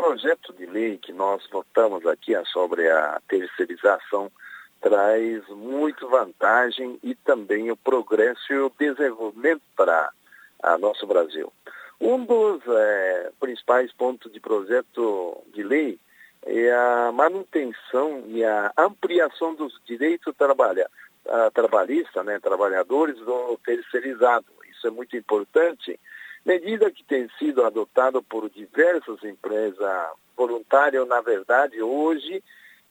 projeto de lei que nós votamos aqui sobre a terceirização traz muita vantagem e também o progresso e o desenvolvimento para o nosso Brasil. Um dos principais pontos de projeto de lei é a manutenção e a ampliação dos direitos trabalhistas, né, trabalhadores do terceirizado. Isso é muito importante, medida que tem sido adotada por diversas empresas voluntárias. Na verdade, hoje,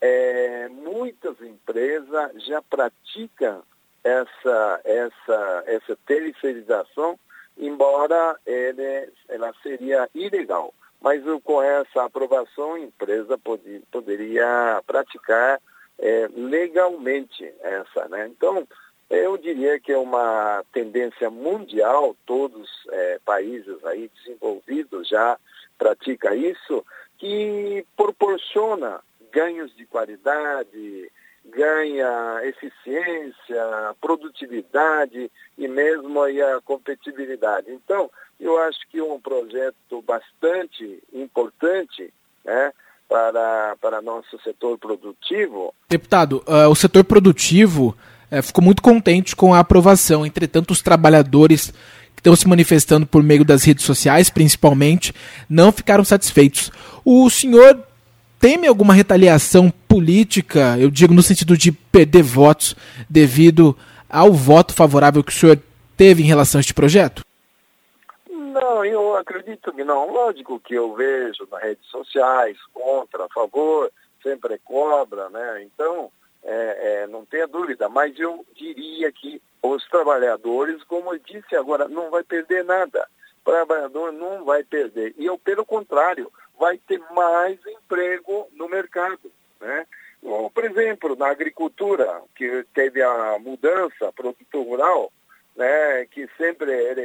muitas empresas já praticam essa terceirização, embora ela seria ilegal. Mas com essa aprovação, a empresa poderia praticar legalmente essa, né? Então, eu diria que é uma tendência mundial, todos países aí desenvolvidos já praticam isso, que proporciona ganhos de qualidade, ganha eficiência, produtividade e mesmo aí a competitividade. Então, eu acho que é um projeto bastante importante, né, para nosso setor produtivo. Deputado, o setor produtivo ficou muito contente com a aprovação. Entretanto, os trabalhadores que estão se manifestando por meio das redes sociais, principalmente, não ficaram satisfeitos. O senhor teme alguma retaliação política, eu digo no sentido de perder votos, devido ao voto favorável que o senhor teve em relação a este projeto? Não, eu acredito que não. Lógico que eu vejo nas redes sociais, contra, a favor, sempre cobra, né? Então, não tenha dúvida, mas eu diria que os trabalhadores, como eu disse agora, não vai perder nada. O trabalhador não vai perder. E pelo contrário, vai ter mais emprego no mercado, né? Por exemplo, na agricultura, que teve a mudança, produtor rural, né, que sempre ele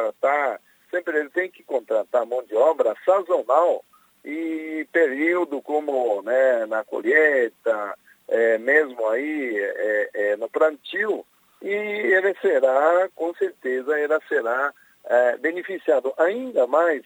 tem que contratar mão de obra sazonal e período como, né, na colheita, mesmo aí no plantio, e ele será, com certeza, beneficiado ainda mais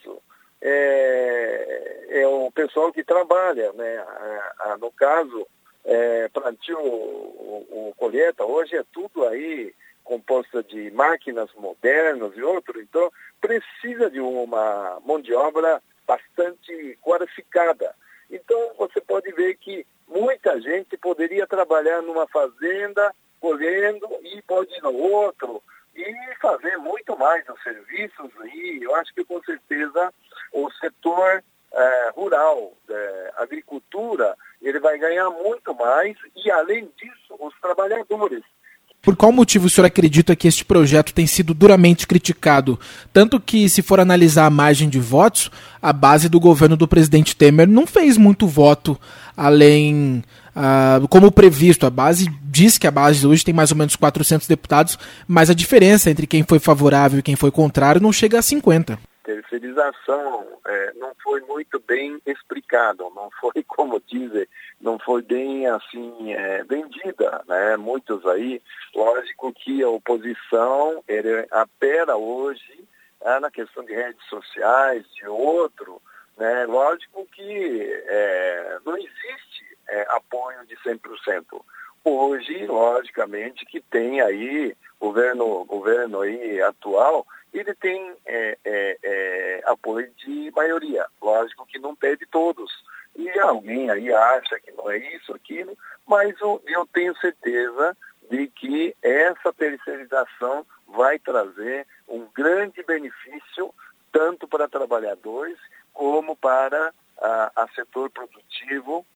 o pessoal que trabalha, né? No caso, plantio ou colheita, hoje é tudo aí composta de máquinas modernas e outro, então precisa de uma mão de obra bastante qualificada. Então você pode ver que muita gente poderia trabalhar numa fazenda, colhendo, e pode ir no outro, e fazer muito mais os serviços. E eu acho que com certeza o setor rural, agricultura, ele vai ganhar muito mais, e além disso, os trabalhadores. Por qual motivo o senhor acredita que este projeto tem sido duramente criticado? Tanto que, se for analisar a margem de votos, a base do governo do presidente Temer não fez muito voto além, como previsto. A base diz que a base hoje tem mais ou menos 400 deputados, mas a diferença entre quem foi favorável e quem foi contrário não chega a 50. Terceirização não foi muito bem explicado, não foi, como dizem, não foi bem assim vendida, né? Muitos aí, lógico que a oposição apela hoje na questão de redes sociais, de outro, né? Lógico que não existe apoio de 100%. Hoje, logicamente, que tem aí o governo aí atual, ele tem apoio de maioria. Lógico que não teve todos. E alguém aí acha que não é isso, aquilo, mas eu tenho certeza de que essa terceirização vai trazer um grande benefício tanto para trabalhadores como para a setor produtivo